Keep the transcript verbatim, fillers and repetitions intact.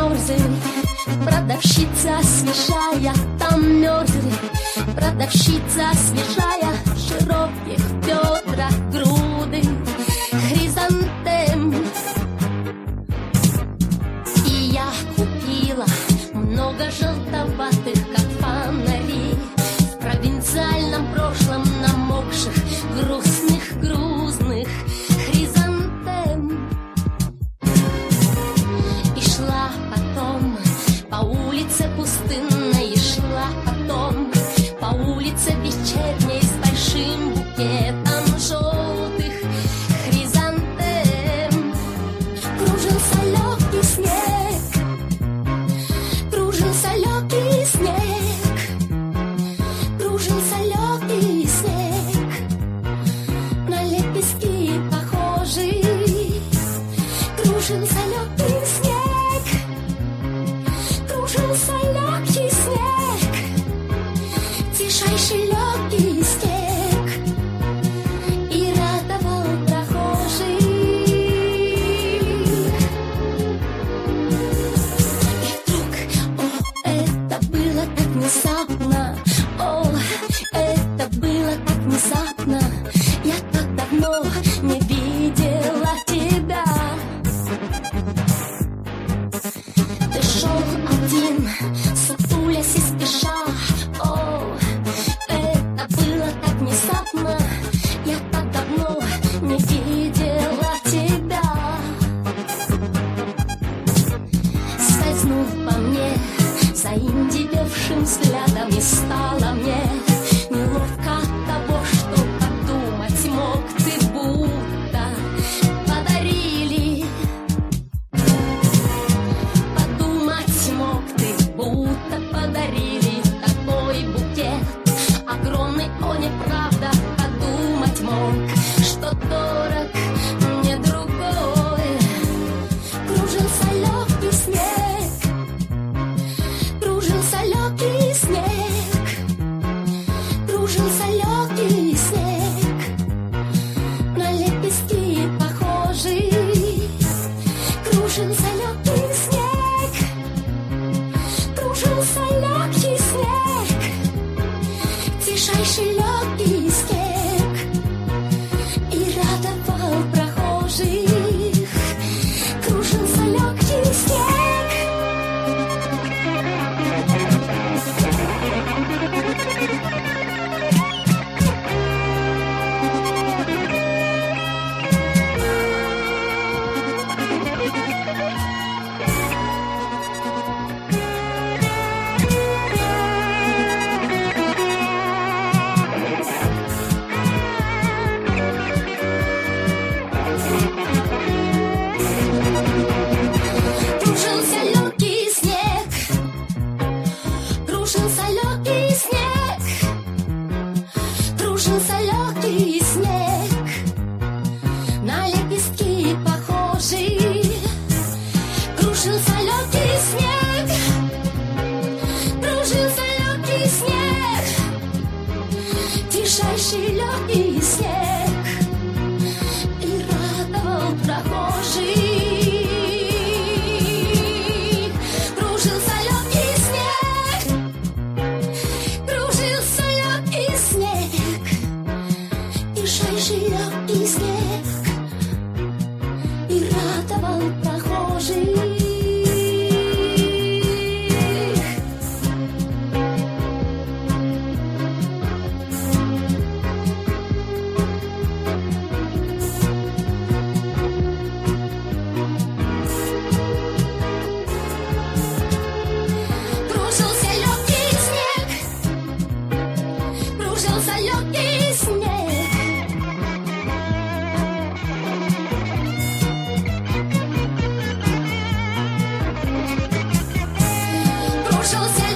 мерзли. Продавщица свежая, там мерзли. Продавщица свежая, в широких бедрах груды хризантем. И я купила много желтоватых, как фонари, в провинциальном прошлом намокших, грустных, грузных хризантем. И шла потом по улице пустынной, и шла потом по улице вечерней с большим букетом желтых хризантем. Кружился легкий снег, кружился легкий снег, кружился легкий снег, на лепестки похожий. Кружился легкий снег, кружился легкий снег, тишайший легкий снег, и радовал прохожих. И вдруг, о, это было так внезапно, о, это было так внезапно, я так давно не видела тебя. Ты шел один, сутулясь и спеша, о, это было так внезапно, я так давно не видела тебя. Скользнул по мне заиндевевшим взглядом, и стало мне неловко от того, что подумать мог ты, будто подарили. Подумать мог ты, будто подарили такой букет огромный, о, неправда. Подумать мог, что дорог мне другой. Кружился легкий снег, кружился легкий снег, кружился легкий снег, на лепестки похожий. Кружился легкий снег, кружился легкий снег, тишайший легкий снег, и радовал прохожих. Кружился легкий снег. Кружился легкий снег, кружился легкий снег, кружился легкий снег, на лепестки похожий. Кружился легкий снег, кружился легкий снег, тишайший легкий снег, и радовал прохожих. Кружился легкий снег, кружился легкий снег, тишайший легкий снег, и радовал прохожих. Кружился легкий снег, кружился легкий снег, кружился